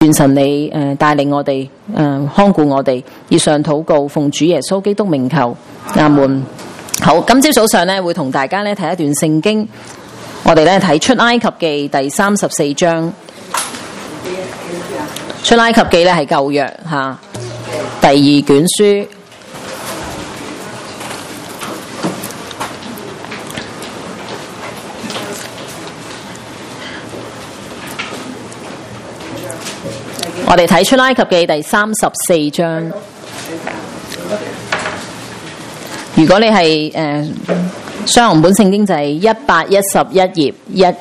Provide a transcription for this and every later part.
願神你帶領我哋看顧我哋，以上禱告奉主耶穌基督名求，阿門。好，今朝早上咧會同大家咧睇一段聖經，我哋咧睇出埃及記第34章。出埃及記咧係舊約第二卷書。我哋睇出埃及記第34章。如果你係雙紅本聖經就係111頁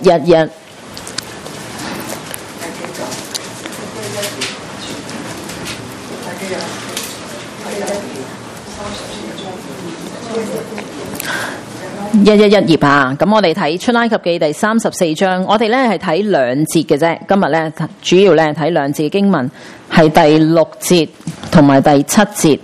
111。111頁啊！咁我哋睇出埃及記第34章，我哋咧係睇兩節嘅啫。今日咧主要咧睇兩節嘅經文，係第6節同埋第7節。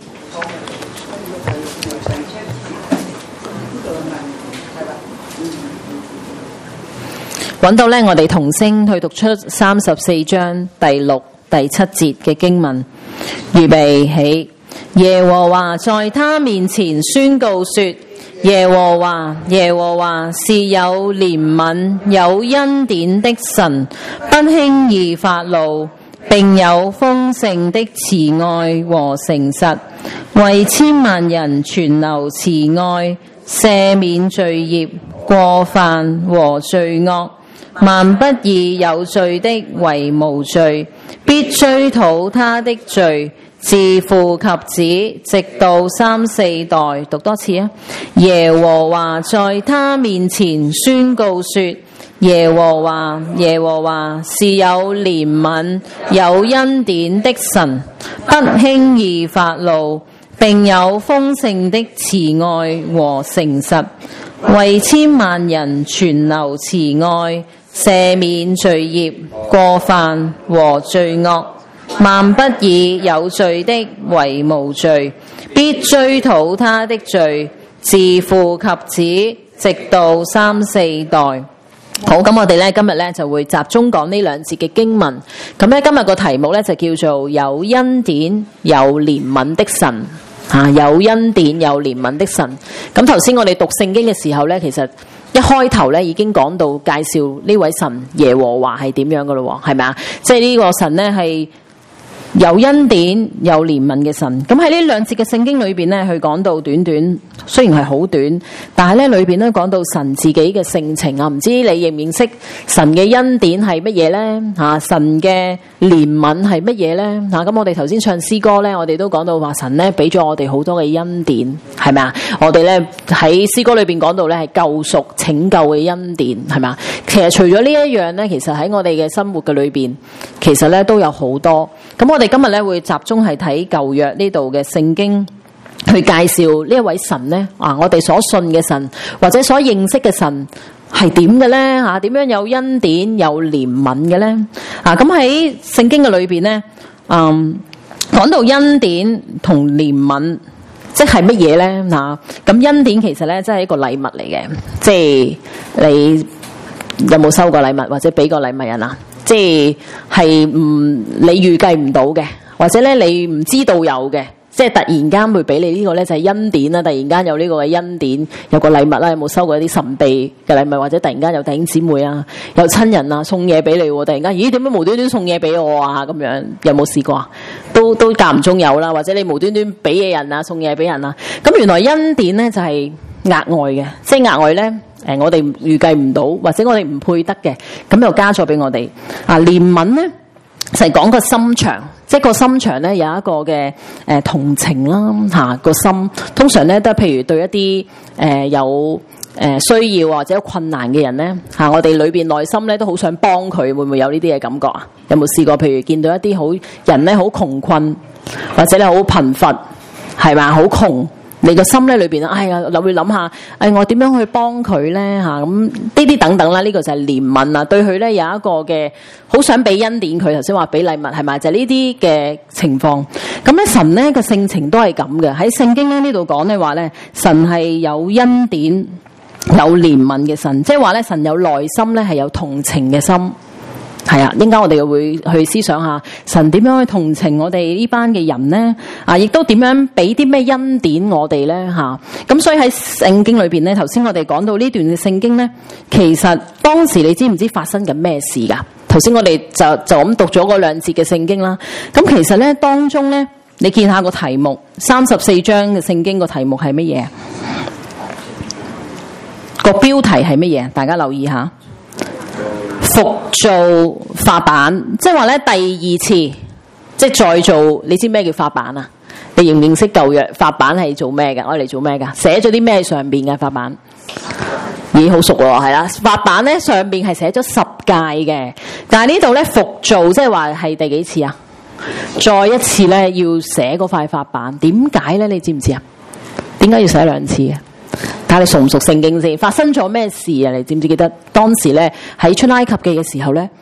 揾到咧，我哋同聲去讀出34章第6、第7節嘅經文。預備起，耶和華在他面前宣告說：耶和華，耶和華是有憐憫、有恩典的神，不輕易發怒，並有豐盛的慈愛和誠實，為千萬人存留慈愛，赦免罪孽、過犯和罪惡。萬不以有罪的為無罪，必追討他的罪，自父及子，直到3、4代。讀多次啊！耶和華在他面前宣告說：耶和華，耶和華是有憐憫、有恩典的神，不輕易發怒，並有豐盛的慈愛和誠實，為千萬人存留慈愛，赦免罪孽、過犯和罪惡。萬不以有罪的為無罪，必追討他的罪，自父及子，直到3、4代。好，咁我哋咧今日咧就會集中講呢兩節嘅經文。咁咧今日個題目咧就叫做有恩典有憐憫的神。有恩典有憐憫的神。咁頭先我哋讀聖經嘅時候咧，其實一開頭咧已經講到介紹呢位神耶和華係點樣噶咯，係咪啊？即係呢個神咧係有恩典有憐憫嘅神。咁喺呢兩節嘅聖經裏邊咧，佢講到短短，雖然係好短，但係咧裏邊咧講到神自己嘅性情啊。唔知你認唔認識神嘅恩典係乜嘢咧？神嘅憐憫係乜嘢咧？咁我哋頭先唱詩歌咧，我哋都講到話神咧俾咗我哋好多嘅恩典，係咪啊？我哋咧喺詩歌裏邊講到咧係救贖拯救嘅恩典，係咪啊？其實除咗呢一樣咧，其實喺我哋嘅生活嘅裏邊，其實咧都有好多。咁我哋今日咧會集中係睇舊約呢度嘅聖經，去介紹呢一位神咧我哋所信嘅神或者所認識嘅神係點嘅咧點樣有恩典有憐憫嘅咧咁喺聖經嘅裏邊咧講到恩典同憐憫即係乜嘢咧咁恩典其實咧真係一個禮物嚟嘅，即係你有冇收過禮物或者俾過禮物人啊？即係你預計唔到嘅，或者咧你唔知道有嘅，即係突然間會俾你呢個咧就係恩典啦。突然間有呢個嘅恩典，有個禮物啦。有冇收過一啲神秘嘅禮物，或者突然間有弟兄姊妹啊，有親人啊送嘢俾你，突然間咦點解無端端送嘢俾我啊？咁樣有冇試過啊？都間唔中有啦，或者你無端端俾嘢人啊，送嘢俾人啊。咁原來恩典咧就係額外嘅，即係額外咧。我哋預計唔到，或者我哋唔配得嘅，咁又加咗俾我哋。憐憫咧就係講個心腸，即係個心腸咧有一個嘅同情啦個心。通常咧都係譬如對一啲有需要或者有困難嘅人咧我哋裏邊內心咧都好想幫佢，會唔會有呢啲嘅感覺啊？有冇試過？譬如見到一啲好人咧好窮困，或者咧好貧乏，係咪好窮？你個心咧裏邊會諗下，我點樣去幫佢咧咁呢啲等等啦，呢個就係憐憫啊，對佢咧有一個嘅好想俾恩典佢。頭先話俾禮物係咪？就係呢啲嘅情況。咁咧神咧個性情都係咁嘅。喺聖經咧呢度講咧話咧，神係有恩典有憐憫嘅神，即係話咧神有內心咧係有同情嘅心。 係啊，應該我哋會去思想下神點樣去同情我哋呢班嘅人呢？亦都點樣俾啲咩恩典我哋呢？咁所以喺聖經裏邊呢，頭先我哋講到呢段嘅聖經呢，其實當時你知唔知發生緊咩事噶？頭先我哋就咁讀咗嗰兩節嘅聖經啦。咁其實呢，當中呢，你見下個題目，34章嘅聖經個題目係乜嘢？個標題係乜嘢？大家留意下。復造法版，即係話咧第二次，即係再做。你知咩叫法版啊？你認唔認識舊約法版係做咩嘅？我嚟做咩噶？寫咗啲咩上邊嘅法版？咦，好熟喎，係啦。法版咧上邊係寫咗10誡嘅，但係呢度咧復造，即係話係第幾次啊？再一次咧要寫嗰塊法版，點解咧？你知唔知啊？點解要寫2次啊？睇下你熟唔熟聖經先，發生咗咩事啊？你知唔知記得當時咧喺出埃及記嘅時候咧，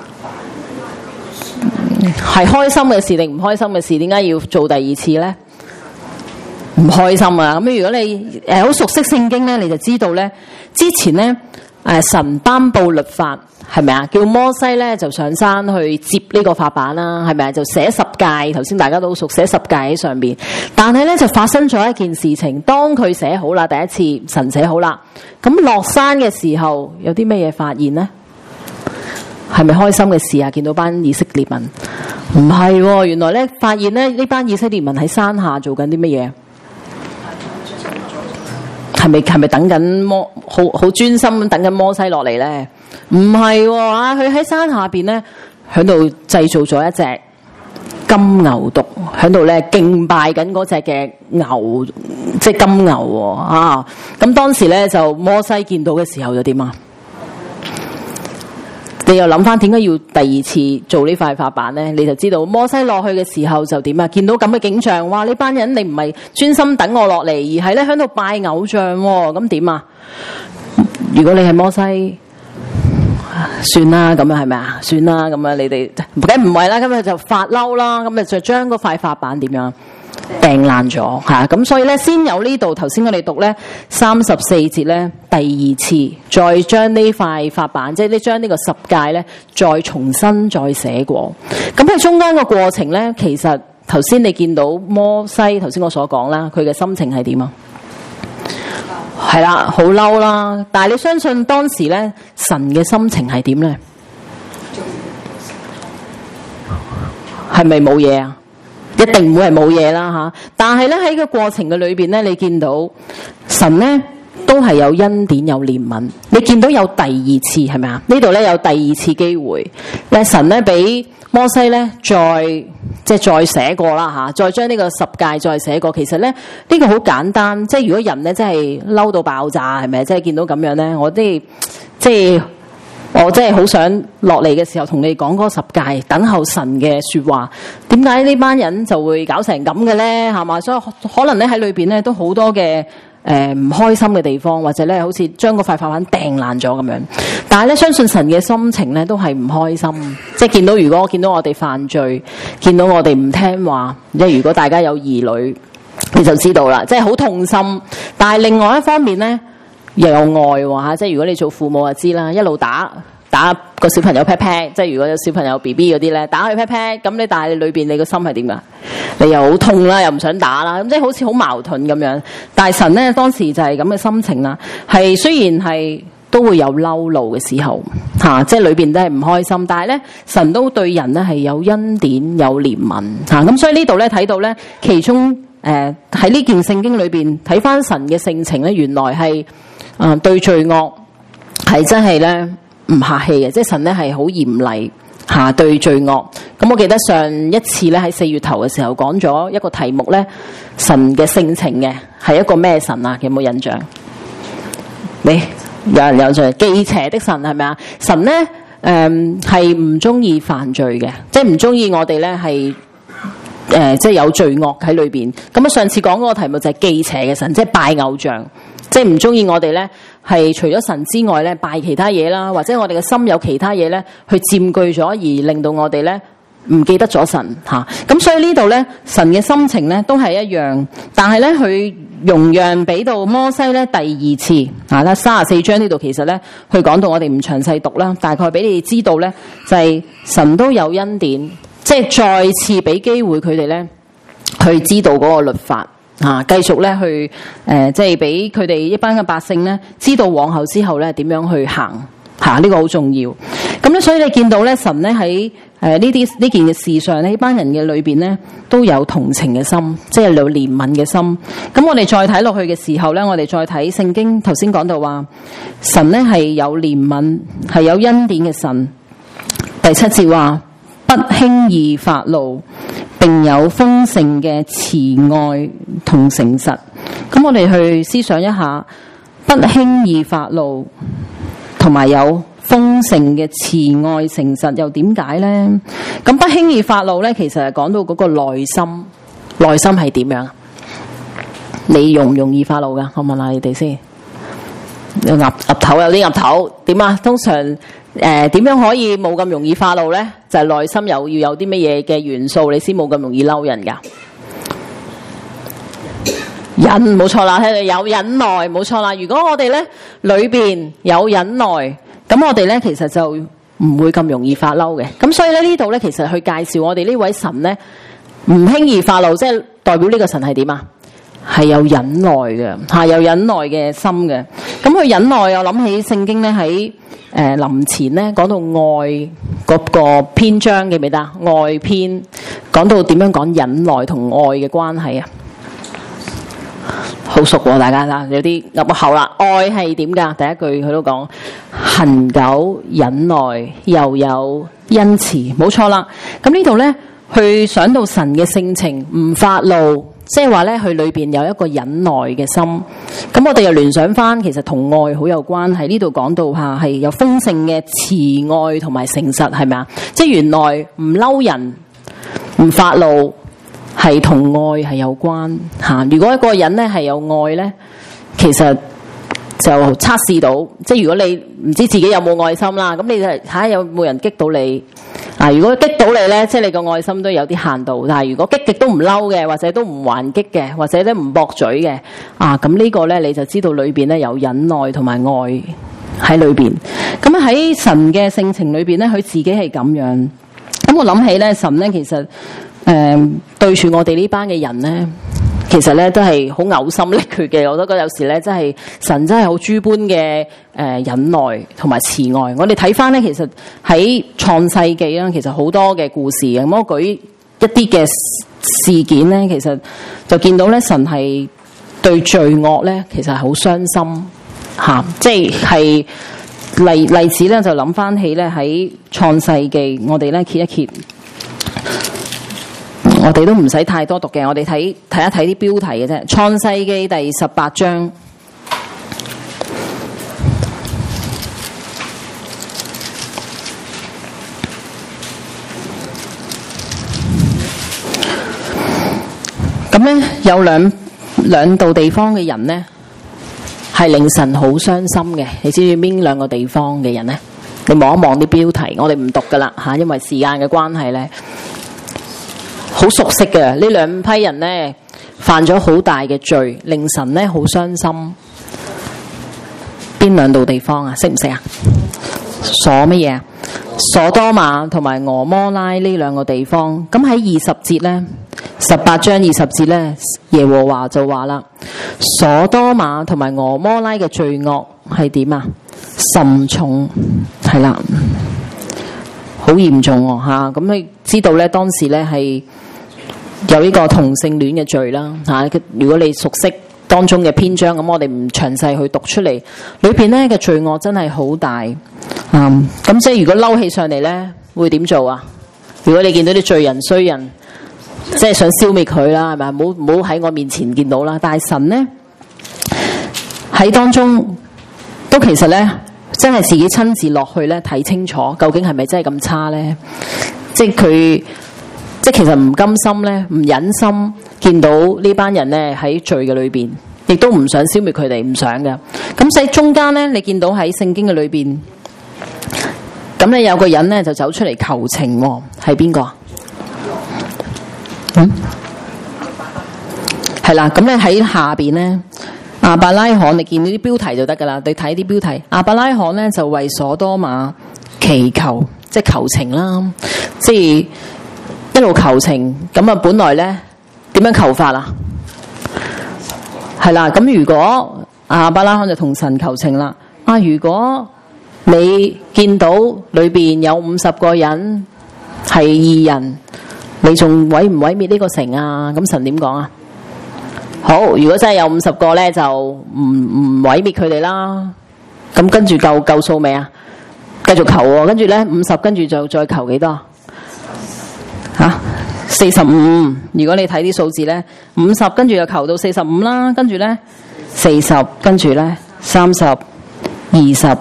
係開心嘅事定唔開心嘅事？點解要做第2次咧？唔開心啊！咁如果你好熟悉聖經咧，你就知道咧，之前咧神頒布律法係咪啊？叫摩西咧就上山去接呢個法版啦，係咪啊？就寫10誡，頭先大家都好熟，寫10誡喺上邊。但係咧就發生咗一件事情，當佢寫好啦，第一次神寫好啦，咁落山嘅時候有啲咩嘢發現呢？係咪開心嘅事啊？見到班以色列民？唔係喎，原來咧發現咧呢班以色列民喺山下做緊啲乜嘢？係咪等緊好專心等緊摩西落嚟咧？唔係喎，佢喺山下邊咧，喺度製造咗一隻金牛犢，喺度咧敬拜緊嗰隻嘅牛，即係金牛喎。咁當時咧就摩西見到嘅時候就點啊？你又諗翻點解要第2次做呢塊法版咧？你就知道摩西落去嘅時候就點啊？見到咁嘅景象，哇！呢班人你唔係專心等我落嚟，而係咧喺度拜偶像喎，咁點啊？如果你係摩西，算啦，咁樣係咪啊？算啦，咁樣你哋梗唔係啦，咁就發嬲啦，咁就將嗰塊法版點樣掟爛咗嚇？咁所以咧，先有呢度頭先我哋讀咧34節咧，第2次再將呢塊法版，即係將呢個10誡咧，再重新再寫過。咁喺中間個過程咧，其實頭先你見到摩西頭先我所講啦，佢嘅心情係點啊？係啦，好嬲啦！但係你相信當時咧，神嘅心情係點咧？係咪冇嘢啊？一定唔會係冇嘢啦吓！但係咧喺個過程嘅裏邊咧，你見到神咧都係有恩典有憐憫。你見到有第2次係咪啊？呢度咧有第2次機會，咧神咧俾摩西咧再寫過啦吓，再將呢個10誡再寫過。其實咧呢個好簡單，即係如果人咧真係嬲到爆炸，係咪？即係見到咁樣咧，我真係好想落嚟嘅時候同你講嗰10誡，等候神嘅說話。點解呢班人就會搞成咁嘅咧？係嘛？所以可能咧喺裏邊咧都好多嘅唔開心嘅地方，或者咧好似將嗰塊法版掟爛咗咁樣。但係咧相信神嘅心情咧都係唔開心，即係如果見到我哋犯罪，見到我哋唔聽話，即係如果大家有兒女，你就知道啦，即係好痛心。但係另外一方面咧，又有愛喎嚇，即係如果你做父母就知啦，一路打個小朋友 pat pat， 即係如果有小朋友 BB 嗰啲咧，打佢 pat pat， 咁你但係裏邊你個心係點㗎？你又好痛啦，又唔想打啦，咁即係好似好矛盾咁樣。但係神咧當時就係咁嘅心情啦，係雖然係都會有嬲怒嘅時候嚇，即係裏邊都係唔開心，但係咧神都對人咧係有恩典有憐憫嚇，咁所以呢度咧睇到咧其中喺呢件聖經裏邊睇翻神嘅性情咧，原來係對罪惡係真係咧唔客氣嘅，即係神咧係好嚴厲嚇對罪惡。咁我記得上一次咧喺4月頭嘅時候講咗一個題目咧，神嘅性情嘅係一個咩神啊？有冇印象？你有人有印象？忌邪的神係咪啊？神咧係唔中意犯罪嘅，即係唔中意我哋咧係即係有罪惡喺裏邊。咁啊上次講嗰個題目就係忌邪嘅神，即係拜偶像。即係唔中意我哋咧，係除咗神之外咧，拜其他嘢啦，或者我哋嘅心有其他嘢咧，去佔據咗，而令到我哋咧唔記得咗神吓。咁所以呢度咧，神嘅心情咧都係一樣，但係咧佢容讓俾到摩西咧第二次啊啦，34章呢度其實咧佢講到我哋唔詳細讀啦，大概俾你哋知道咧就係神都有恩典，即係再次俾機會佢哋咧去知道嗰個律法。繼續咧去即係俾佢哋一班嘅百姓咧，知道往後之後咧點樣去行呢個好重要。咁咧，所以你見到咧，神咧喺呢件嘅事上呢班人嘅裏邊咧都有同情嘅心，即係有憐憫嘅心。咁我哋再睇落去嘅時候咧，我哋再睇聖經頭先講到話，神咧係有憐憫，係有恩典嘅神。第7節話，不輕易發怒，並有豐盛嘅慈愛同誠實。咁我哋去思想一下，不輕易發怒同埋有豐盛嘅慈愛誠實又點解呢？咁不輕易發怒呢，其實係講到嗰個內心係點樣？你容唔容易發怒噶？我問下你哋先。岌頭有啲岌頭點啊？通常點樣可以冇咁容易發怒呢？就係內心要有啲乜嘢嘅元素，你先冇咁容易嬲人噶。忍，冇錯啦，睇你有忍耐，冇錯啦。如果我哋呢裏邊有忍耐，咁我哋呢其實就唔會咁容易發嬲嘅。咁所以呢度呢，其實去介紹我哋呢位神呢，唔輕易發怒，即係代表呢個神係點啊？係有忍耐嘅，有忍耐嘅心嘅。咁佢忍耐，我諗起聖經呢喺臨前呢講到愛嗰個篇章，記唔記得？愛篇講到點樣講忍耐同愛嘅關係啊？好熟喎，大家啦，有啲入口啦。愛係點㗎？第一句佢都講恆久忍耐，又有恩慈，冇錯啦。咁呢度呢，去想到神嘅性情，唔發怒，即係話呢，佢裏邊有一個忍耐嘅心。咁我哋又聯想翻，其實同愛好有關係。呢度講到下係有豐盛嘅慈愛同埋誠實，係咪啊？即係原來唔嬲人，唔發怒，係同愛係有關吓。如果一個人咧係有愛咧，其實就測試到，即係如果你唔知自己有冇愛心啦，咁你就睇下有冇人激到你啊。如果激到你咧，即係你個愛心都有啲限度。但係如果激極都唔嬲嘅，或者都唔還擊嘅，或者咧唔駁嘴嘅啊，咁呢個咧你就知道裏邊咧有忍耐同埋愛喺裏邊。咁喺神嘅性情裏邊咧，佢自己係咁樣。咁我諗起咧，神咧其實對住我哋呢班嘅人咧，其實咧都係好嘔心瀝血嘅。我都覺得有時咧，真係神真係好諸般嘅忍耐同埋慈愛。我哋睇翻咧，其實喺創世記啦，其實好多嘅故事嘅。咁我舉一啲嘅事件咧，其實就見到咧，神係對罪惡咧，其實係好傷心嚇，即係例子咧，就諗翻起咧喺創世記，我哋咧揭一揭。我哋都唔使太多讀嘅，我哋睇一睇啲標題嘅啫。創世記第18章，咁咧有兩度地方嘅人咧，係令神好傷心嘅。你知唔知邊兩個地方嘅人咧？你望一望啲標題，我哋唔讀噶啦吓，因為時間嘅關係咧。好熟悉嘅呢兩批人呢，犯咗好大嘅罪，令神呢好傷心。邊兩度地方啊？識唔識啊？所乜嘢啊？所多瑪同埋俄摩拉呢兩個地方。咁喺20節呢，18章20節呢，耶和華就話啦：所多瑪同埋俄摩拉嘅罪惡係點啊？甚重，係啦，好嚴重喎吓。咁你知道呢，當時呢係有呢個同性戀嘅罪啦嚇。如果你熟悉當中嘅篇章，咁我哋唔詳細去讀出嚟，裏邊咧嘅罪惡真係好大。咁即係如果嬲起上嚟咧，會點做啊？如果你見到啲罪人衰人，即係想消滅佢啦，係咪？唔好喺我面前見到啦。但係神咧喺當中都其實咧，真係自己親自落去咧睇清楚，究竟係咪真係咁差咧？即係佢。即係其實唔甘心咧，唔忍心見到呢班人咧喺罪嘅裏邊，亦都唔想消滅佢哋，唔想嘅。咁喺中間咧，你見到喺聖經嘅裏邊，咁咧有個人咧就走出嚟求情喎，係邊個啊？ 係啦，咁咧喺下邊咧，亞伯拉罕，你見到啲標題就得噶啦，你睇啲標題。亞伯拉罕咧就為所多瑪祈求，即係求情啦，即係一路求情。咁啊，本來咧點樣求法啊？係啦，咁如果亞伯拉罕就同神求情啦。如果你見到裏邊有50個人係義人，你仲毀唔毀滅呢個城啊？咁神點講啊？好，如果真係有50個咧，就唔毀滅佢哋啦。咁跟住夠數未啊？繼續求喎，跟住咧50，跟住就再求幾多？45。如果你睇啲數字咧，50跟住就求到45啦，跟住咧40，跟住咧30、20、10，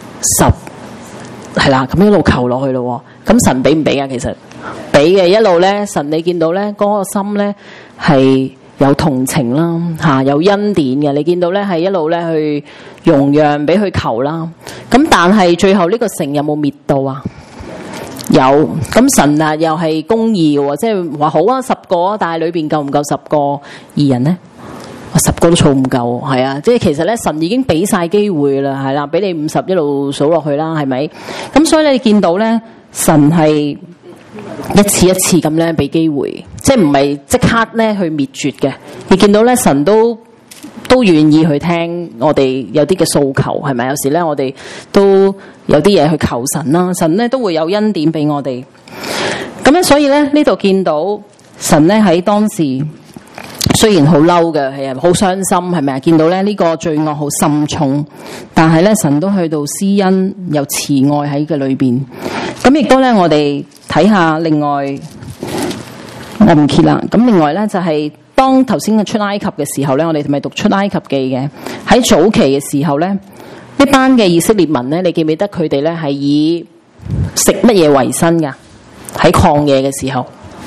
係啦，咁一路求落去咯。咁神俾唔俾啊？其實俾嘅，一路咧，神你見到咧嗰個心咧係有同情啦，有恩典嘅。你見到咧係一路咧去容讓俾佢求啦。咁但係最後呢個城有冇滅到啊？有。咁神啊又係公義嘅，即係話好啊10個，但係裏邊夠唔夠10個義人呢？10個都儲唔夠，係啊！即係其實咧，神已經俾晒機會啦，係啦，俾你50一路數落去啦，係咪？咁所以你見到咧，神係一次一次咁咧俾機會，即係唔係即刻咧去滅絕嘅。你見到咧，神都願意去聽我哋有啲嘅訴求，係咪？有時咧，我哋都有啲嘢去求神啦，神咧都會有恩典俾我哋。咁咧，所以咧呢度見到神咧喺當時。雖然好嬲嘅，係啊，好傷心，係咪啊？見到咧呢個罪惡好深重，但係咧神都去到施恩，有慈愛喺嘅裏邊。咁亦都咧，我哋睇下另外，我唔揭啦。咁另外咧就係當頭先嘅出埃及嘅時候咧，我哋咪讀出埃及記嘅。喺早期嘅時候咧，呢班嘅以色列民咧，你記唔記得佢哋咧係以食乜嘢為生噶？喺曠野嘅時候，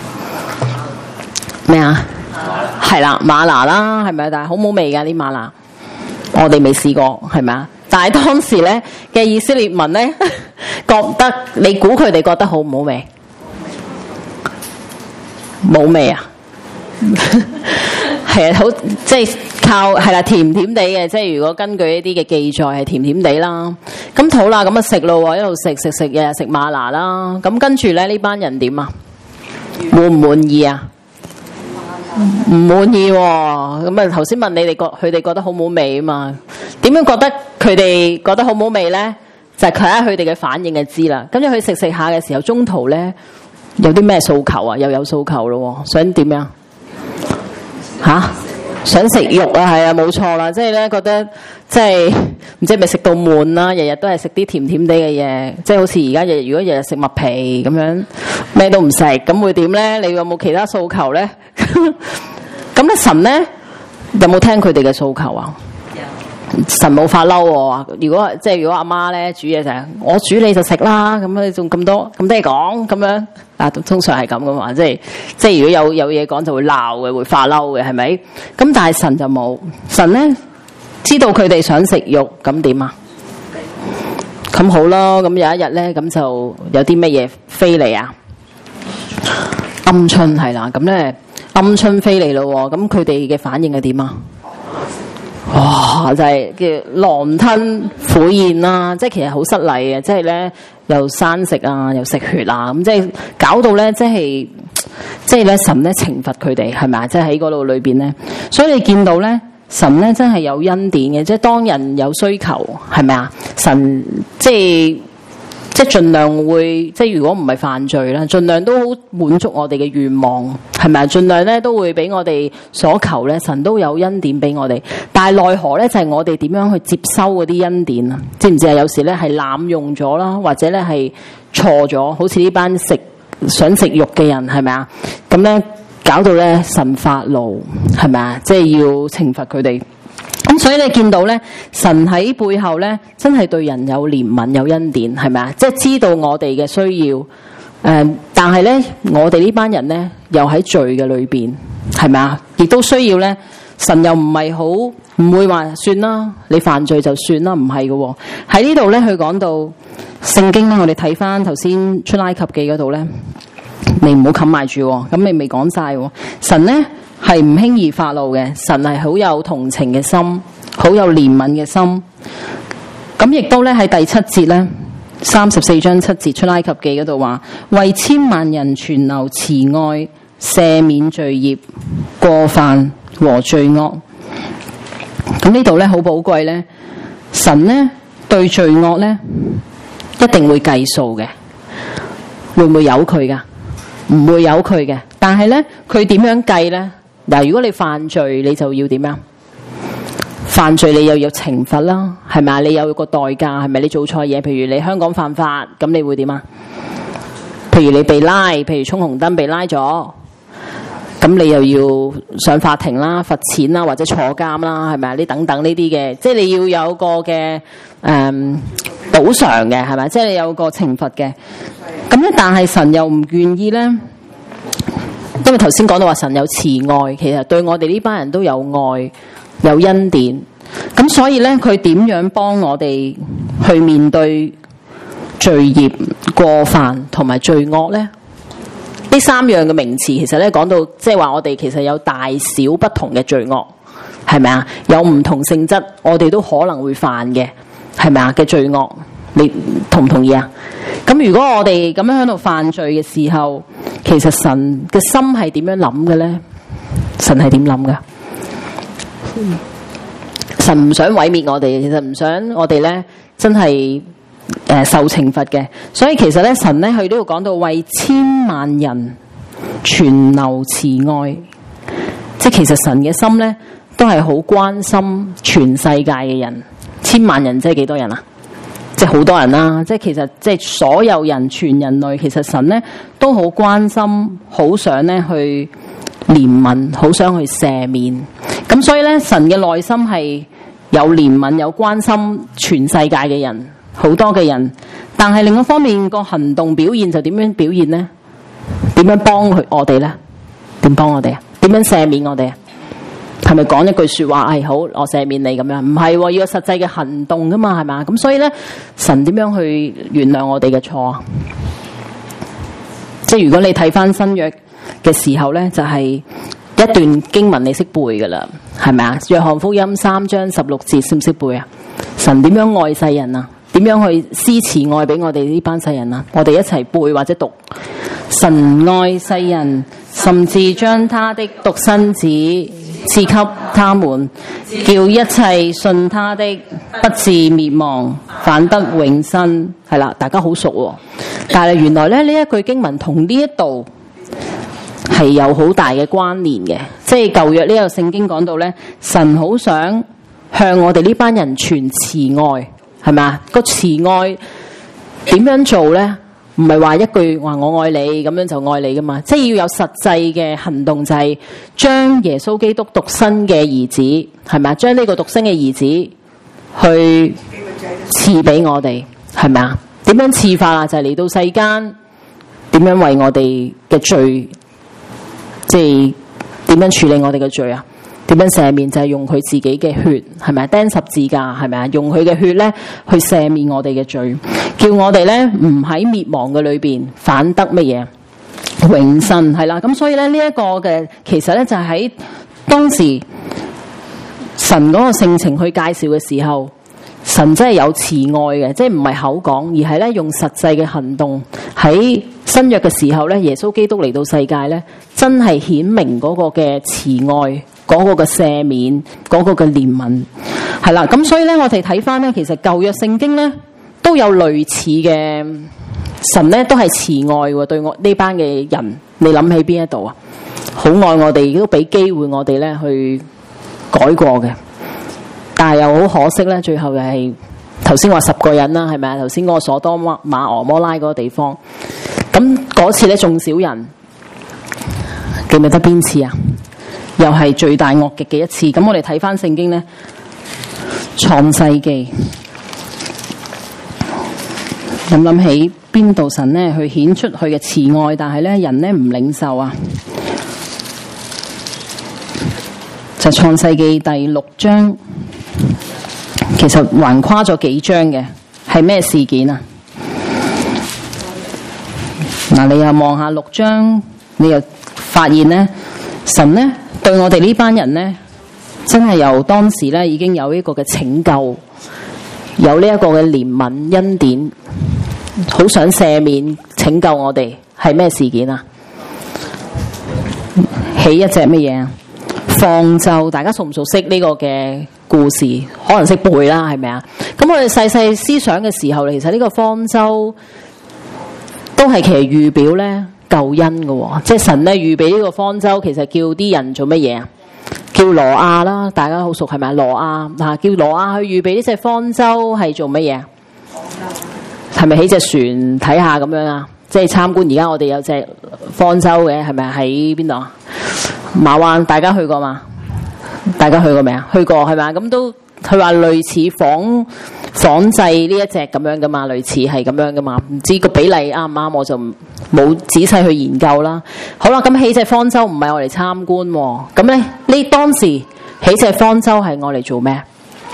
咩啊？係啦，嗎哪啦，係咪？但係好冇味噶啲嗎哪，我哋未試過，係咪啊？但係當時咧嘅以色列民咧，覺得你估佢哋覺得好唔好味？冇味啊？係啊，好即係靠係啦，甜甜地嘅。即係如果根據一啲嘅記載係甜甜地啦。咁好啦，咁啊食咯，一路食，日日食嗎哪啦。咁跟住咧呢班人點啊？滿唔滿意啊？唔滿意喎，咁啊頭先問你哋佢哋覺得好冇味啊嘛？點樣覺得佢哋覺得好冇味咧？就係睇下佢哋嘅反應就知啦。咁佢食下嘅時候，中途咧有啲咩訴求啊？又有訴求咯，想點樣？想食肉啊？係啊，冇錯啦，即係咧覺得即係唔知係咪食到悶啦？日日都係食啲甜甜地嘅嘢，即係好似而家如果日日食麥皮咁樣，咩都唔食，咁會點咧？你有冇其他訴求咧？咁咧神咧有冇聽佢哋嘅訴求啊？神冇發嬲喎。如果阿媽咧煮嘢就係我煮你就食啦，咁你仲咁多嘢講咁樣啊？通常係咁噶嘛，即係如果有嘢講就會鬧嘅，會發嬲嘅，係咪？咁但係神就冇，神咧知道佢哋想食肉，咁點啊？咁好咯，咁有一日咧，咁就有啲乜嘢飛嚟啊？鵪鶉係啦，咁咧鵪鶉飛嚟咯，咁佢哋嘅反應係點啊？哇！就係叫狼吞虎咽啦，即係其實好失禮嘅，即係咧又生食啊，又食血啊，咁即係搞到咧，即係咧神咧懲罰佢哋，係咪啊？即係喺嗰度裏邊咧，所以你見到咧神咧真係有恩典嘅，即係當人有需求，係咪啊？神即係盡量會，即係如果唔係犯罪啦，盡量都好滿足我哋嘅願望，係咪啊？盡量咧都會俾我哋所求咧，神都有恩典俾我哋。但係奈何咧，就係我哋點樣去接收嗰啲恩典啊？知唔知啊？有時咧係濫用咗啦，或者咧係錯咗，好似呢班想食肉嘅人，係咪啊？咁咧搞到咧神發怒，係咪啊？即係要懲罰佢哋。咁所以你見到咧，神喺背後咧，真係對人有憐憫、有恩典，係咪啊？即係知道我哋嘅需要，但係咧，我哋呢班人咧，又喺罪嘅裏邊，係咪啊？亦都需要咧，神又唔係好，唔會話算啦，你犯罪就算啦，唔係嘅。喺呢度咧，佢講到聖經咧，我哋睇翻頭先出埃及記嗰度咧， 你唔好冚埋住喎，咁你未講晒喎。神咧係唔輕易發怒嘅，神係好有同情嘅心，好有憐憫嘅心。咁亦都咧喺第7節咧，34章7節出埃及記嗰度話，為千萬人存留慈愛，赦免罪孽、過犯和罪惡。咁呢度咧好寶貴咧，神咧對罪惡咧一定會計數嘅，會唔會有佢噶？唔會有佢嘅。但係咧，佢點樣計咧？嗱，如果你犯罪，你就要點樣？犯罪你又要懲罰啦，係咪啊？你有個代價，係咪？你做錯嘢，譬如你香港犯法，咁你會點啊？譬如你被拉，譬如衝紅燈被拉咗，咁你又要上法庭啦、罰錢啦，或者坐監啦，係咪啊？你等等呢啲嘅，即係你要有個嘅補償嘅，係咪？即係你有個懲罰嘅。咁咧，但係神又唔願意咧，因為頭先講到話神有慈愛，其實對我哋呢班人都有愛。有恩典，咁所以咧，佢點樣幫我哋去面對罪孽、過犯同埋罪惡咧？呢三樣嘅名詞，其實咧講到即係話我哋其實有大小不同嘅罪惡，係咪啊？有唔同性質，我哋都可能會犯嘅，係咪啊？嘅罪惡，你同唔同意啊？咁如果我哋咁樣喺度犯罪嘅時候，其實神嘅心係點樣諗嘅咧？神係點諗噶？神唔想毀滅我哋，其實唔想我哋咧真係受懲罰嘅。所以其實咧，神咧佢都要講到為千萬人存留慈愛，即係其實神嘅心咧都係好關心全世界嘅人。千萬人即係幾多人啊？即係好多人啦。即係其實即係所有人，全人類，其實神咧都好關心，好想咧去憐憫，好想去赦免。咁所以咧，神嘅內心係有憐憫、有關心全世界嘅人，好多嘅人。但係另一方面，個行動表現就點樣表現呢？點樣幫我哋呢？點幫我哋啊？點樣赦免我哋啊？係咪講一句說話？好，我赦免你咁樣？唔係，要有實際嘅行動噶嘛，係嘛？咁所以咧，神點樣去原諒我哋嘅錯啊？即係如果你睇翻新約嘅時候咧，就係一段經文你識背噶啦，係咪啊？約翰福音3章16節識唔識背啊？神點樣愛世人啊？點樣去施慈愛俾我哋呢班世人啊？我哋一齊背或者讀。神愛世人，甚至將他的獨生子賜給他們，叫一切信他的不至滅亡，反得永生。係啦，大家好熟喎。但係原來咧呢一句經文同呢一度係有好大嘅關聯嘅，即係舊約呢個聖經講到咧，神好想向我哋呢班人傳慈愛，係咪啊？個慈愛點樣做咧？唔係話一句話我愛你咁樣就愛你噶嘛，即係要有實際嘅行動，就係將耶穌基督獨生嘅兒子，係咪啊？將呢個獨生嘅兒子去賜俾我哋，係咪啊？點樣賜法啊？就係嚟到世間，點樣為我哋嘅罪，即係點樣處理我哋嘅罪啊？點樣赦免？就係用佢自己嘅血，係咪啊？釘十字架，係咪啊？用佢嘅血咧去赦免我哋嘅罪，叫我哋咧唔喺滅亡嘅裏邊，反得乜嘢？永生，係啦。咁所以咧呢一個嘅，其實咧就係喺當時神嗰個性情去介紹嘅時候，神真係有慈愛嘅，即係唔係口講，而係咧用實際嘅行動。喺新約嘅時候咧，耶穌基督嚟到世界咧，真係顯明嗰個嘅慈愛，嗰個嘅赦免，嗰個嘅憐憫，係啦。咁所以咧，我哋睇翻咧，其實舊約聖經咧都有類似嘅，神咧都係慈愛喎，對我呢班嘅人。你諗起邊一度啊？好愛我哋，亦都俾機會我哋咧去改過嘅。但係又好可惜咧，最後又係頭先話10個人啦，係咪啊？頭先嗰個所多瑪俄摩拉嗰個地方，咁嗰次咧仲少人，記唔記得邊次啊？又係罪大惡極嘅一次。咁我哋睇翻聖經咧，創世記，諗起邊度神咧去顯出佢嘅慈愛，但係咧人咧唔領受啊？就創世記第6章，其實橫跨咗幾章嘅，係咩事件啊？ 嗱，你又望下6章，你又發現咧，神咧對我哋呢班人咧，真係由當時咧已經有呢個嘅拯救，有呢一個嘅憐憫恩典，好想赦免拯救我哋，係咩事件啊？起一隻乜嘢啊？方舟，大家熟唔熟悉呢個嘅故事？可能識背啦，係咪啊？咁我哋細細思想嘅時候，其實呢個方舟都係其實預表咧救恩嘅，即係神咧預備呢個方舟，其實叫啲人做乜嘢啊？叫挪亞啦，大家好熟係咪？挪亞嗱，叫挪亞去預備呢隻方舟係做乜嘢？係咪起隻船睇下咁樣啊？即係參觀。而家我哋有隻方舟嘅，係咪喺邊度啊？馬灣，大家去過嘛？大家去過未啊？去過係咪？咁都佢話類似仿製呢一隻咁樣噶嘛，類似係咁樣噶嘛，唔知個比例啱唔啱，我就冇仔細去研究啦。好啦，咁起隻方舟唔係我嚟參觀喎，咁咧呢當時起隻方舟係我嚟做咩？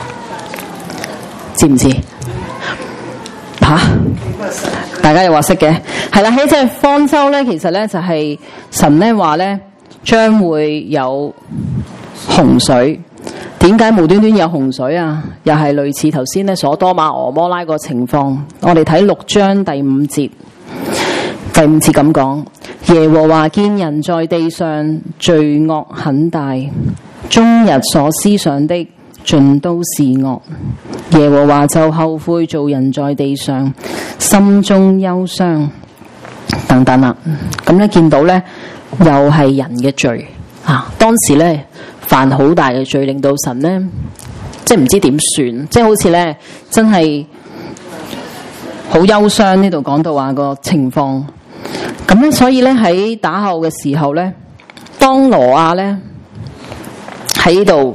知唔知？吓？大家又話識嘅，係啦，起隻方舟咧，其實咧就係神咧話咧將會有洪水。點解無端端有洪水啊？又係類似頭先咧所多瑪俄摩拉個情況。我哋睇6章第5節，第5節咁講：耶和華見人在地上罪惡很大，終日所思想的盡都是惡。耶和華就後悔造人在地上，心中憂傷等等啦。咁咧見到咧又係人嘅罪啊！當時咧犯好大嘅罪，令到神咧即係唔知點算，即係好似咧真係好憂傷。呢度講到話個情況，咁咧所以咧喺打後嘅時候咧，當挪亞咧喺呢度。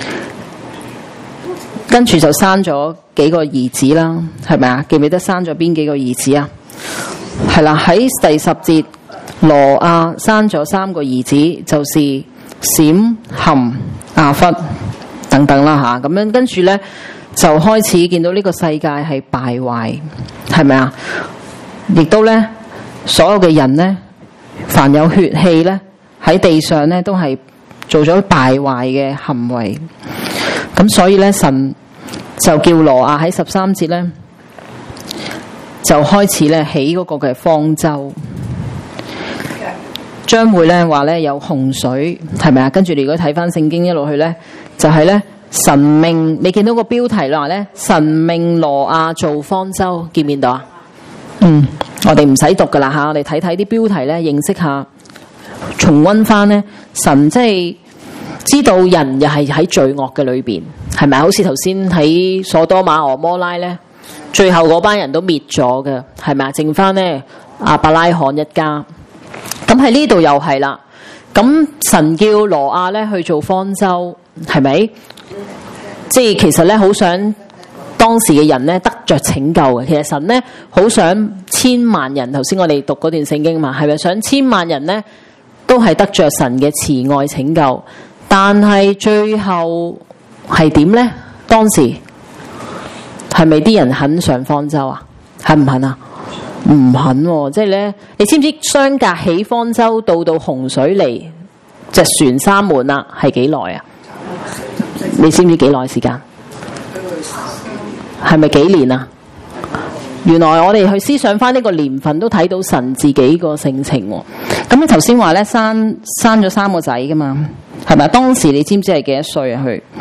跟住就生咗幾個兒子啦，係咪啊？記唔記得生咗邊幾個兒子啊？係啦，喺第10節，挪亞生咗3個兒子，就是閃、含、亞弗等等啦吓。咁樣跟住咧就開始見到呢個世界係敗壞，係咪啊？亦都咧所有嘅人咧，凡有血氣咧喺地上咧都係做咗敗壞嘅行為。咁所以咧，神就叫挪亞喺13節咧，就開始咧起嗰個嘅方舟，將會咧話咧有洪水，係咪啊？跟住如果睇翻聖經一路去咧，就係咧神命，你見到個標題啦咧，神命挪亞造方舟，見唔見到啊？我哋唔使讀噶啦吓，我哋睇睇啲標題咧，認識下，重溫翻咧神即係。知道人又係喺罪惡嘅裏邊，係咪？好似頭先喺所多瑪俄摩拉咧，最後嗰班人都滅咗嘅，係咪啊？剩翻咧亞伯拉罕一家。咁喺呢度又係啦。咁神叫挪亞咧去做方舟，係咪？即係其實咧好想當時嘅人咧得着拯救嘅。其實神咧好想千萬人，頭先我哋讀嗰段聖經嘛，係咪想千萬人咧都係得着神嘅慈愛拯救？但係最後係點呢？當時係咪啲人肯上方舟啊？肯唔肯啊？唔肯喎！即係咧，你知唔知相隔起方舟到洪水嚟，隻船閂門啦，係幾耐啊？你知唔知幾耐時間？係咪幾年啊？原來我哋去思想翻呢個年份，都睇到神自己個性情喎。咁你頭先話咧生咗3個仔噶嘛？係咪？當時你知唔知係幾多歲啊？佢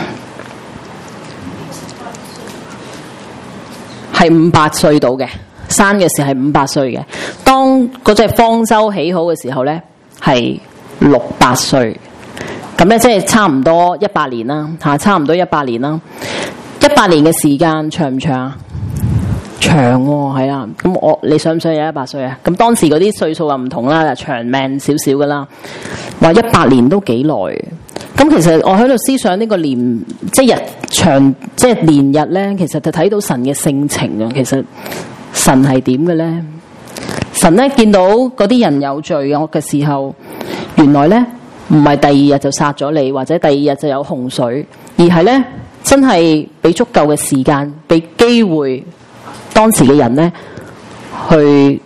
係500歲到嘅，生嘅時係500歲嘅。當嗰隻方舟起好嘅時候咧，係600歲。咁咧即係差唔多100年啦，吓，差唔多100年啦。100年嘅時間長唔長啊？長喎，係啦。咁你想唔想有100歲啊？咁當時嗰啲歲數又唔同啦，長命少少噶啦。話100年都幾耐。咁其實我喺度思想呢個年，即係日長，即係年日咧，其實就睇到神嘅性情啊。其實神係點嘅咧？神咧見到嗰啲人有罪惡嘅時候，原來咧唔係第2日就殺咗你，或者第2日就有洪水，而係咧真係俾足夠嘅時間，俾機會當時嘅人咧去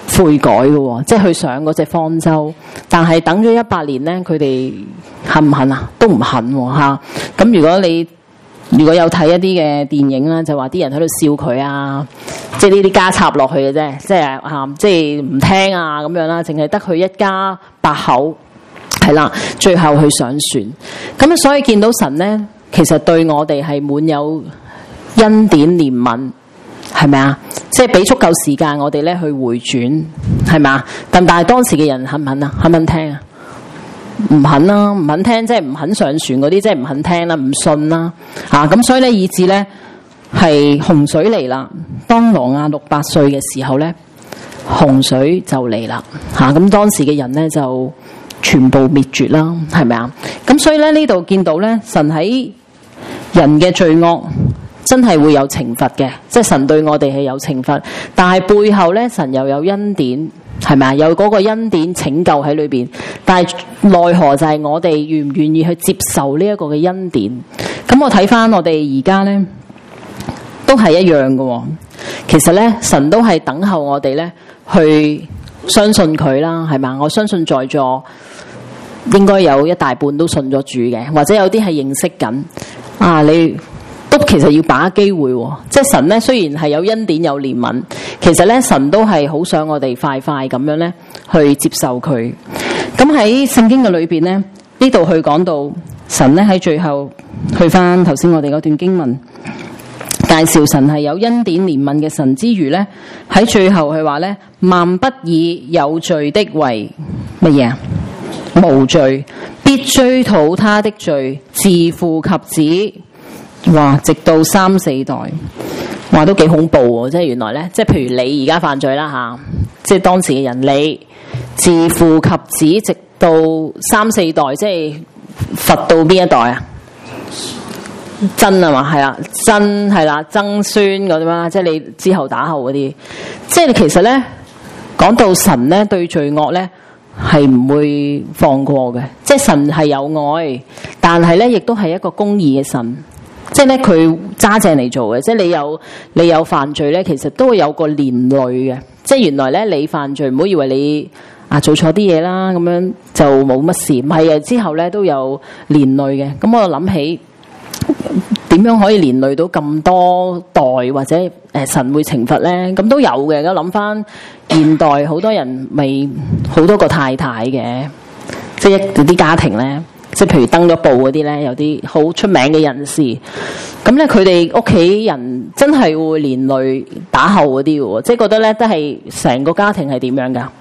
悔改嘅，即係去上嗰隻方舟。但係等咗100年咧，佢哋肯唔肯啊？都唔肯嚇。咁如果有睇一啲嘅電影啦，就話啲人喺度笑佢啊，即係呢啲加插落去嘅啫，即係唔聽啊咁樣啦，淨係得佢一家8口係啦，最後去上船。咁所以見到神咧，其實對我哋係滿有恩典憐憫。係咪啊？即係俾足夠時間我哋咧去回轉，係咪啊？但係當時嘅人肯唔肯啊？肯唔肯聽啊？唔肯啦，唔肯聽，即係唔肯上船嗰啲，即係唔肯聽啦，唔信啦。咁所以咧，以致咧係洪水嚟啦。當挪亞600歲嘅時候咧，洪水就嚟啦。咁當時嘅人咧就全部滅絕啦，係咪啊？咁所以咧呢度見到咧，神喺人嘅罪惡。真係會有懲罰嘅，即係神對我哋係有懲罰，但係背後咧神又有恩典，係咪啊？有嗰個恩典拯救喺裏邊，但係奈何就係我哋願唔願意去接受呢一個嘅恩典？咁我睇翻我哋而家咧，都係一樣嘅。其實咧，神都係等候我哋咧去相信佢啦，係嘛？我相信在座應該有一大半都信咗主嘅，或者有啲係認識緊啊你。都其實要把握機會，即係神咧雖然係有恩典有憐憫，其實咧神都係好想我哋快快咁樣咧去接受佢。咁喺聖經嘅裏邊咧，呢度去講到神咧喺最後去翻頭先我哋嗰段經文，介紹神係有恩典憐憫嘅神之餘咧，喺最後係話咧，萬不以有罪的為乜嘢啊？無罪，必追討他的罪，自父及子。哇！直到3、4代，哇都幾恐怖喎！即係原來咧，即係譬如你而家犯罪啦嚇，即係當時嘅人，你自父及子，直到3、4代，即係罰到邊一代啊？真啊嘛，係啦，真係啦，曾孫嗰啲啦，即係你之後打後嗰啲，即係其實咧講到神咧對罪惡咧係唔會放過嘅，即係神係有愛，但係咧亦都係一個公義嘅神。即係咧，佢揸正嚟做嘅。即係你有犯罪咧，其實都會有個連累嘅。即係原來咧，你犯罪唔好以為你做錯啲嘢啦，咁樣就冇乜事。唔係啊，之後咧都有連累嘅。咁我諗起點樣可以連累到咁多代，或者神會懲罰咧？咁都有嘅。咁諗翻現代好多人咪好多個太太嘅，即係有啲家庭咧。即係譬如登咗報嗰啲咧，有啲好出名嘅人士，咁咧佢哋屋企人真係會連累打後嗰啲嘅，即係覺得咧都係成個家庭係點樣噶？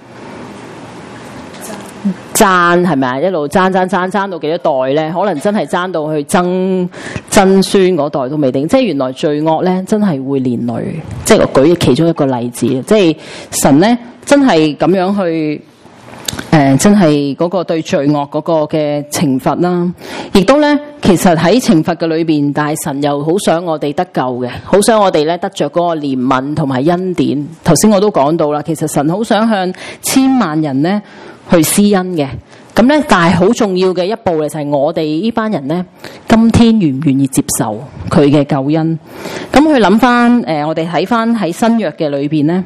爭係咪啊？一路爭到幾多代咧？可能真係爭到去曾孫嗰代都未定。即係原來罪惡咧真係會連累。即係我舉其中一個例子，即係神咧真係咁樣去。真係嗰個對罪惡嗰個嘅懲罰啦，亦都咧，其實喺懲罰嘅裏邊，但係神又好想我哋得救嘅，好想我哋咧得着嗰個憐憫同埋恩典。頭先我都講到啦，其實神好想向千萬人咧去施恩嘅。咁咧，但係好重要嘅一步咧，就係我哋呢班人咧，今天願唔願意接受佢嘅救恩？咁去諗翻，我哋睇翻喺新約嘅裏邊咧，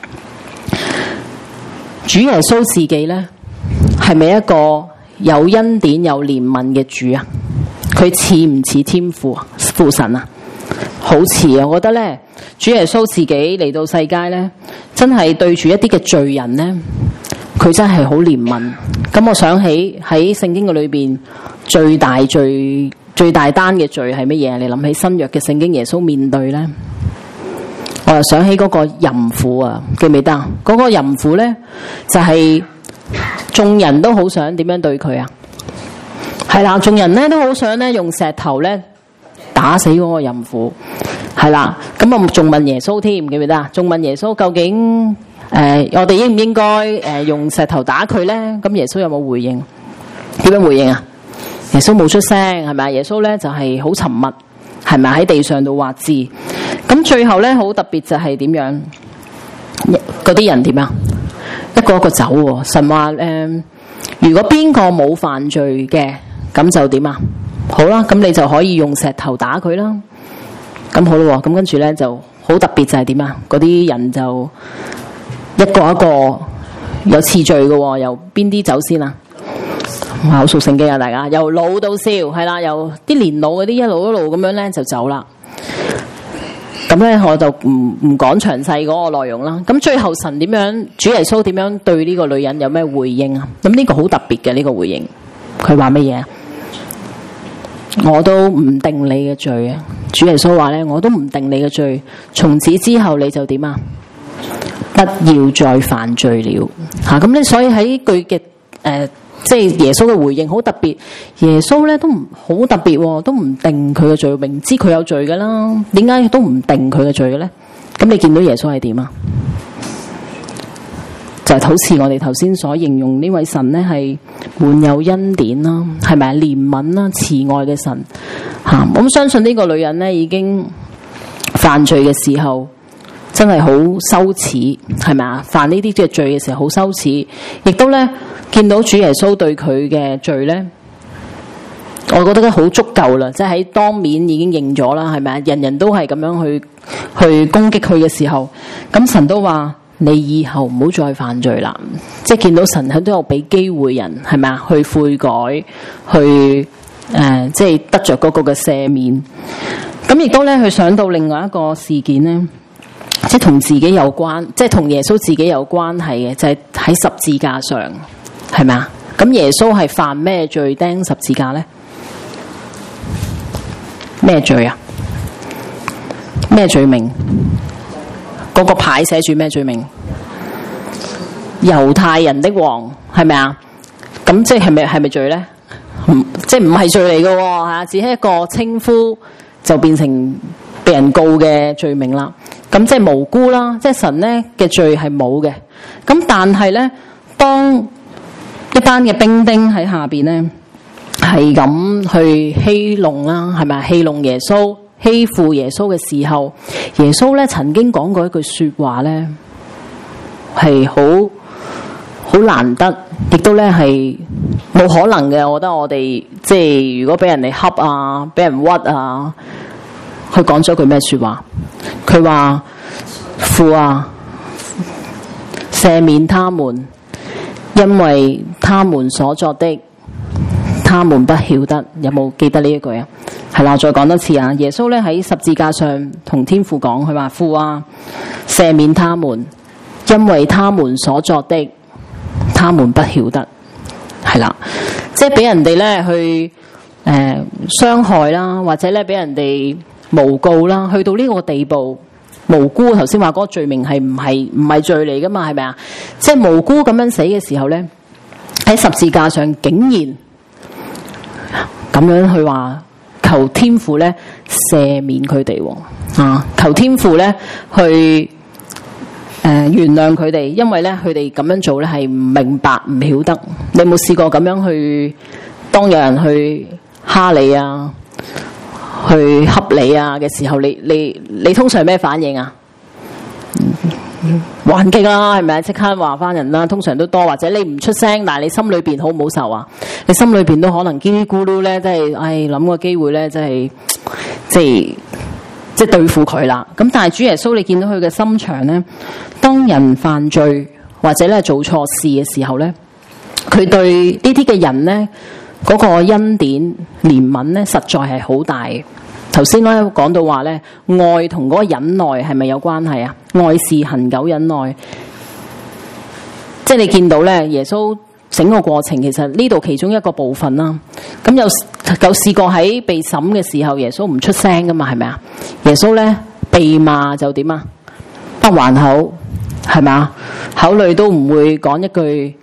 主耶穌自己咧。係咪一個有恩典有憐憫嘅主啊？佢似唔似天父啊？父神啊？好似啊！我覺得咧，主耶穌自己嚟到世界咧，真係對住一啲嘅罪人咧，佢真係好憐憫。咁我想起喺聖經嘅裏邊最大單嘅罪係乜嘢？你諗起新約嘅聖經耶穌面對咧，我又想起嗰個淫婦啊，記唔記得？嗰個淫婦咧就係。眾人都好想點樣對佢啊？係啦，眾人咧都好想咧用石頭咧打死嗰個淫婦。係啦，咁我仲問耶穌添，記唔記得啊？仲問耶穌究竟我哋應唔應該用石頭打佢咧？咁耶穌有冇回應？點樣回應啊？耶穌冇出聲，係咪啊？耶穌咧就係好沉默，係咪喺地上度畫字？咁最後咧好特別就係點樣？嗰啲人點啊？一個一個走喎。神話如果邊個冇犯罪嘅，咁就點啊？好啦，咁你就可以用石頭打佢啦。咁好咯，咁跟住咧就好特別就係點啊？嗰啲人就一個一個有次序嘅喎，由邊啲走先啊？好熟聖經啊，大家由老到少係啦，由啲年老嗰啲一路咁樣咧就走啦。咁咧我就唔講詳細嗰個內容啦。咁最後神點樣？主耶穌點樣對呢個女人有咩回應啊？咁呢個好特別嘅呢個回應，佢話乜嘢啊？我都唔定你嘅罪啊！主耶穌話咧，我都唔定你嘅罪，從此之後你就點啊？不要再犯罪了。咁咧，所以喺句嘅即係耶穌嘅回應好特別。耶穌咧都唔好特別，都唔定佢嘅罪，明知佢有罪噶啦，點解都唔定佢嘅罪嘅咧？咁你見到耶穌係點啊？就係好似我哋頭先所形容呢位神咧，係滿有恩典啦，係咪憐憫啦、慈愛嘅神嚇。我相信呢個女人咧已經犯罪嘅時候，真係好羞恥，係咪啊？犯呢啲嘅罪嘅時候好羞恥，亦都咧見到主耶穌對佢嘅罪咧，我覺得好足夠啦，即係喺當面已經認咗啦，係咪啊？人人都係咁樣去攻擊佢嘅時候，咁神都話你以後唔好再犯罪啦，即係見到神喺都有俾機會人，係咪啊？去悔改，去即係得着嗰個嘅赦免。咁亦都咧去想到另外一個事件咧。即係同自己有關，即係同耶穌自己有關係嘅，就係喺十字架上，係咪啊？咁耶穌係犯咩罪釘十字架咧？咩罪啊？咩罪名？嗰個牌寫住咩罪名？猶太人的王，係咪啊？咁即係咪罪咧？即係唔係罪嚟嘅吓，只係一個稱呼就變成被人告嘅罪名啦。咁即係無辜啦，即係神咧嘅罪係冇嘅。咁但係咧，當一班嘅兵丁喺下邊咧，係咁去欺弄啦，係咪啊？欺弄耶穌、欺負耶穌嘅時候，耶穌咧曾經講過一句說話咧，係好難得，亦都咧係冇可能嘅。我覺得我哋即係如果俾人哋恰啊，俾人屈啊。佢講咗句咩說話？佢話父啊，赦免他們，因為他們所作的，他們不曉得。有冇記得呢一句啊？係啦，我再講多次啊！耶穌咧喺十字架上同天父講，佢話父啊，赦免他們，因為他們所作的，他們不曉得。係啦，即係俾人哋咧去傷害啦，或者咧俾人哋誣告啦，去到呢個地步，無辜。頭先話嗰個罪名係唔係罪嚟噶嘛？係咪啊？即係無辜咁樣死嘅時候咧，喺十字架上竟然咁樣去話求天父咧赦免佢哋啊！求天父咧去原諒佢哋，因為咧佢哋咁樣做咧係唔明白唔曉得。你有冇試過咁樣去？當有人去蝦你啊？去恰你啊嘅時候，你通常咩反應啊？還擊啦，係咪啊？即刻話翻人啦，通常都多。或者你唔出聲，但係你心裏邊好唔好受啊？你心裏邊都可能嘰哩咕嚕咧，即係諗個機會咧，即係對付佢啦。咁但係主耶穌，你見到佢嘅心腸咧，當人犯罪或者咧做錯事嘅時候咧，佢對呢啲嘅人咧。嗰個恩典憐憫咧，實在係好大。頭先咧講到話咧，愛同嗰個忍耐係咪有關係啊？愛是恆久忍耐，即係你見到咧，耶穌整個過程其實呢度其中一個部分啦。咁有試過喺被審嘅時候，耶穌唔出聲噶嘛？係咪啊？耶穌咧被罵就點啊？不還口，係咪啊？口裏都唔會講一句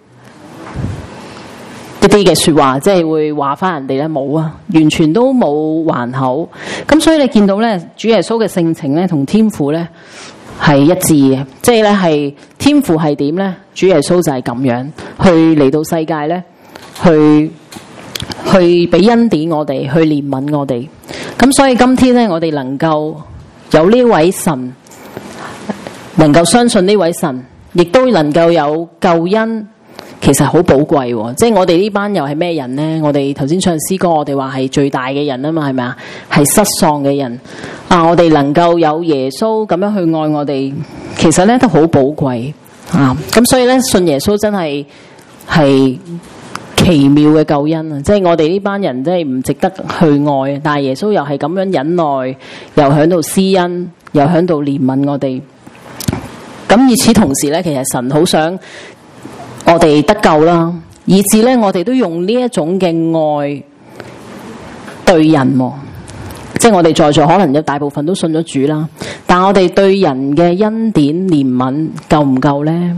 一啲嘅說話，即係會話翻人哋咧，冇啊，完全都冇還口。咁所以你見到咧，主耶穌嘅性情咧，同天父咧係一致嘅，即係咧係天父係點咧，主耶穌就係咁樣去嚟到世界咧，去俾恩典我哋，去憐憫我哋。咁所以今天咧，我哋能夠有呢位神，能夠相信呢位神，亦都能夠有救恩。其實好寶貴喎，即係我哋呢班又係咩人呢？我哋頭先唱詩歌，我哋話係最大嘅人啊嘛，係咪啊？係失喪嘅人啊！我哋能夠有耶穌咁樣去愛我哋，其實咧都好寶貴咁所以咧，信耶穌真係奇妙嘅救恩啊！即係我哋呢班人真係唔值得去愛，但係耶穌又係咁樣忍耐，又喺度施恩，又喺度憐憫我哋。咁與此同時咧，其實神好想我哋得救啦，以致咧我哋都用呢一種嘅愛對人喎。即係我哋在座可能有大部分都信咗主啦，但我哋對人嘅恩典憐憫夠唔夠呢？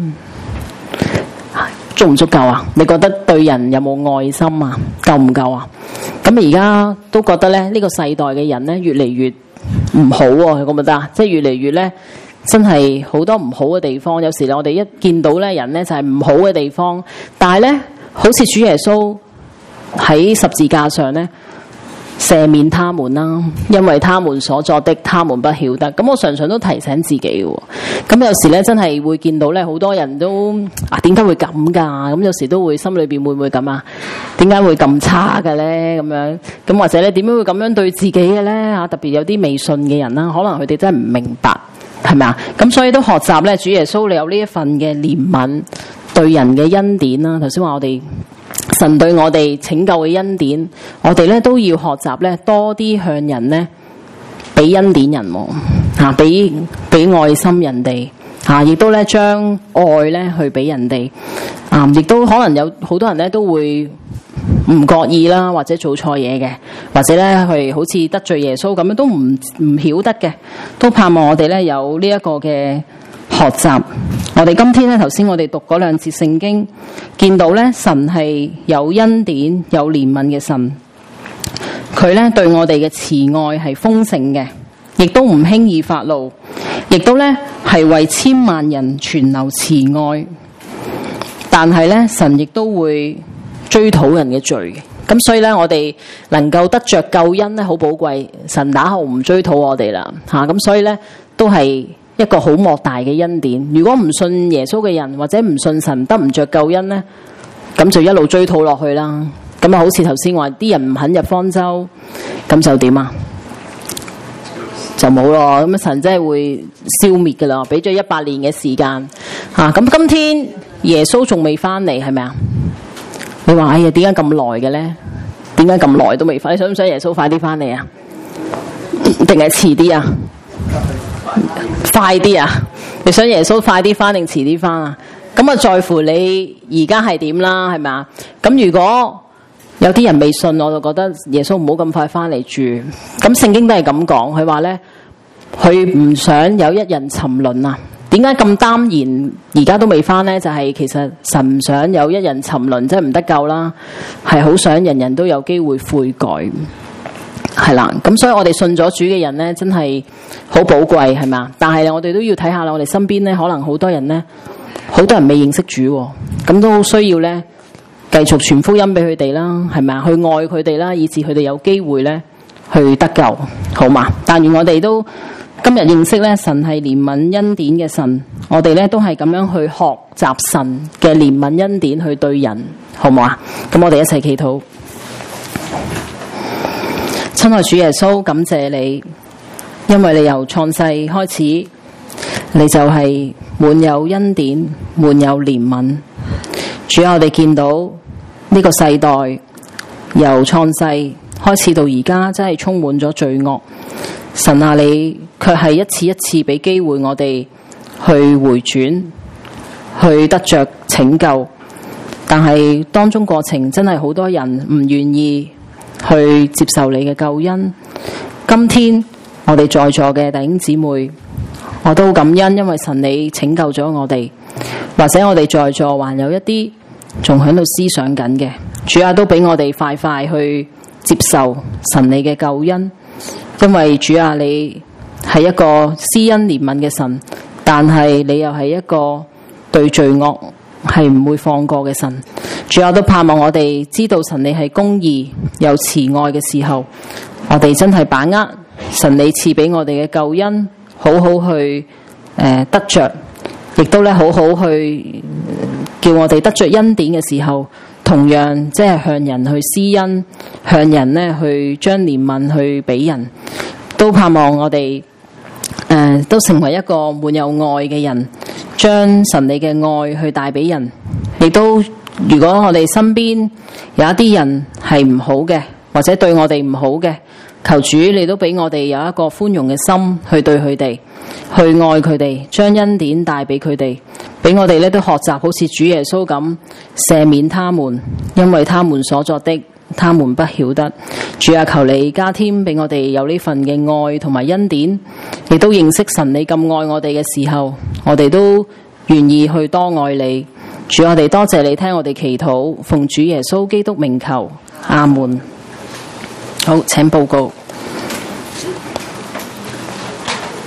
足唔足夠啊？你覺得對人有冇愛心啊？夠唔夠啊？咁而家都覺得咧，呢個世代嘅人咧越嚟越唔好喎，你覺唔覺得啊？即係越嚟越咧，真係好多唔好嘅地方。有時我哋一見到咧人咧就係唔好嘅地方，但係咧好似主耶穌喺十字架上咧赦免他們啦，因為他們所作的，他們不曉得。咁我常常都提醒自己嘅。咁有時咧真係會見到咧，好多人都點解會咁㗎？咁有時都會心裏邊會唔會咁啊？點解會咁差嘅咧？咁樣咁或者咧點樣會咁樣對自己嘅咧？特別有啲未信嘅人啦，可能佢哋真係唔明白，係咪啊？咁所以都學習咧，主耶穌你有呢一份嘅憐憫對人嘅恩典啦。頭先話我哋神對我哋拯救嘅恩典，我哋咧都要學習咧多啲向人咧俾恩典人喎，俾愛心人哋亦都咧將愛咧去俾人哋亦都可能有好多人咧都會唔覺意啦，或者做錯嘢嘅，或者咧係好似得罪耶穌咁樣都唔曉得嘅，都盼望我哋咧有呢一個嘅學習。我哋今天咧頭先我哋讀嗰兩節聖經，見到咧神係有恩典有憐憫嘅神，佢咧對我哋嘅慈愛係豐盛嘅，亦都唔輕易發怒，亦都咧係為千萬人存留慈愛。但係咧神亦都會追討人嘅罪，咁所以咧我哋能夠得着救恩咧好寶貴，神打後唔追討我哋啦咁所以咧都係一個好莫大嘅恩典。如果唔信耶穌嘅人或者唔信神得唔着救恩呢，咁就一路追討落去啦。咁好似頭先話啲人唔肯入方舟，咁就點啊？就冇咯。咁神真係會消滅噶啦，俾咗100年嘅時間咁今天耶穌仲未翻嚟，係咪啊？你話哎呀，點解咁耐嘅咧？點解咁耐都未翻？你想唔想耶穌快啲翻嚟啊？定係遲啲啊？快啲啊！你想耶穌快啲翻定遲啲翻啊？咁啊，在乎你而家係點啦，係咪啊？咁如果有啲人未信，我就覺得耶穌唔好咁快翻嚟住。咁聖經都係咁講，佢話咧，佢唔想有一人沉淪啊。點解咁擔言而家都未翻呢？就係其實神唔想有一人沉淪，即係唔得救啦，係好想人人都有機會悔改。係啦，咁所以我哋信咗主嘅人咧，真係好寶貴，係嘛？但係我哋都要睇下啦，我哋身邊咧，可能好多人咧，好多人未認識主，咁都需要咧繼續傳福音俾佢哋啦，係咪啊？去愛佢哋啦，以致佢哋有機會咧去得救，好嘛？但願我哋都今日認識咧，神係憐憫恩典嘅神，我哋咧都係咁樣去學習神嘅憐憫恩典去對人，好唔好啊？咁我哋一齊祈禱。親愛主耶穌，感謝你，因為你由創世開始，你就係滿有恩典，滿有憐憫。主啊，我哋見到呢個世代由創世開始到而家，真係充滿咗罪惡。神啊，你卻係一次一次俾機會我哋去回轉，去得着拯救。但係當中過程真係好多人唔願意去接受你嘅救恩。今天我哋在座嘅弟兄姊妹，我都好感恩，因為神你拯救咗我哋。或者我哋在座還有一啲仲喺度思想緊嘅，主啊，都俾我哋快快去接受神你嘅救恩。因為主啊，你係一個施恩憐憫嘅神，但係你又係一個對罪惡係唔會放過嘅神。主啊，都盼望我哋知道神你係公義又慈愛嘅時候，我哋真係把握神你賜俾我哋嘅救恩，好好去得着，亦都咧好好去叫我哋得着恩典嘅時候，同樣即係向人去施恩，向人咧去將憐憫去俾人。都盼望我哋都成為一個滿有愛嘅人。 將神你嘅愛去帶俾人，亦都如果我哋身邊有一啲人係唔好嘅，或者對我哋唔好嘅，求主你都俾我哋有一個寬容嘅心去對佢哋，去愛佢哋，將恩典帶俾佢哋，俾我哋咧都學習好似主耶穌咁赦免他們，因為他們所作的他們不曉得。主啊，求你加添俾我哋有呢份嘅愛同埋恩典，亦都認識神你咁愛我哋嘅時候，我哋都願意去多愛你。主，我哋多謝你聽我哋祈禱，奉主耶穌基督名求，阿門。好，請報告。